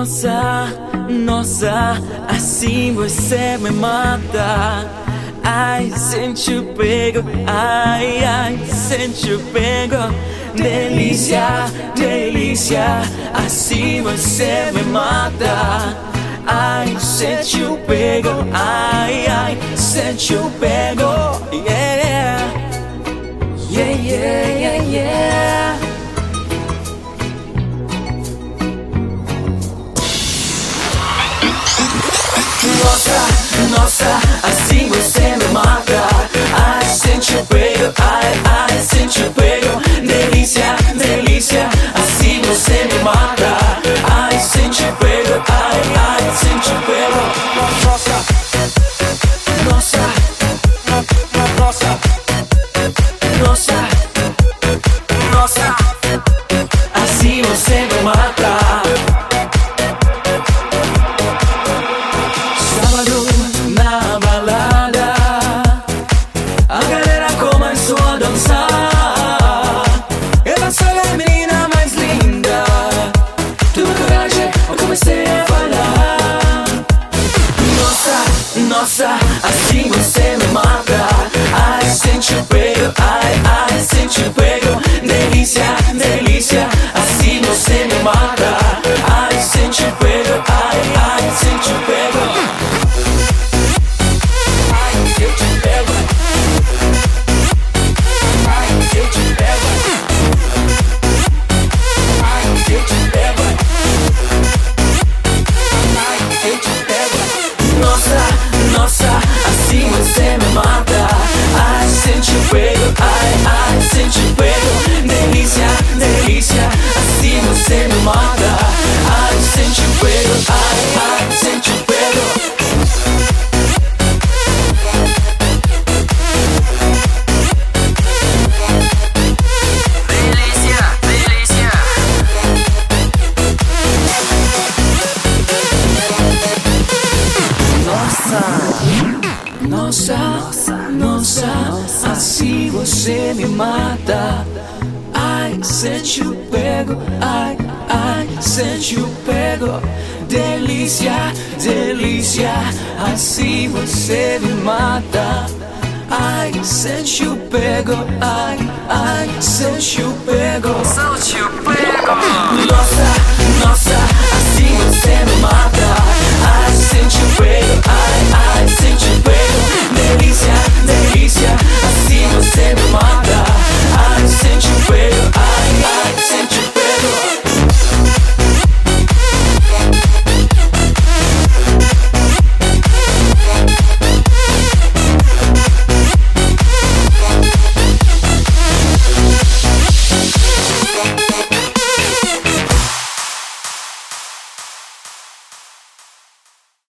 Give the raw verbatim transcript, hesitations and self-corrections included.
Nossa, nossa, assim você me mata. Ai, sente o pego, ai, ai, sente o pego. Delícia, delícia, assim você me mata. Ai, sente o pego, ai, ai, sente o pego. Yeah, yeah, yeah, yeah, yeah. Nossa, nossa, assim você me mata. Ai, sente o pego, ai, ai, sente o pego. Delícia, delícia, assim você me mata. Ai, sente o pego, ai, ai, sente o pego. Nossa, nossa, nossa, nossa, nossa, assim você me mata. Sábado na balada, a galera começou a dançar. Eu sou a menina mais linda. Tive coragem, eu comecei a falar. Nossa, nossa, assim você me mata. Ai, sente o pego, ai, ai, sente o pego. Delícia, delícia, assim você me mata. Ai, sente o pego, ai, ai, sente o pego. Eu te pego, ai, eu te pego, ai, eu te pego, ai, eu te pego. Nossa, nossa, assim você me mata. Ai, sente o pego, ai, ai, sente o pego. Delícia, delícia, assim você me mata. Ai, sente o pego, ai, ai, sente o pego. Nossa, nossa, assim você me mata. Ai, sente o pego, ai, ai, sente o pego. Delícia, delícia, assim você me mata. Ai, sente o pego, ai, ai, sente o pego. Sente o pego. Nossa, nossa, assim você me mata. Ai, sente o pego, ai, ai.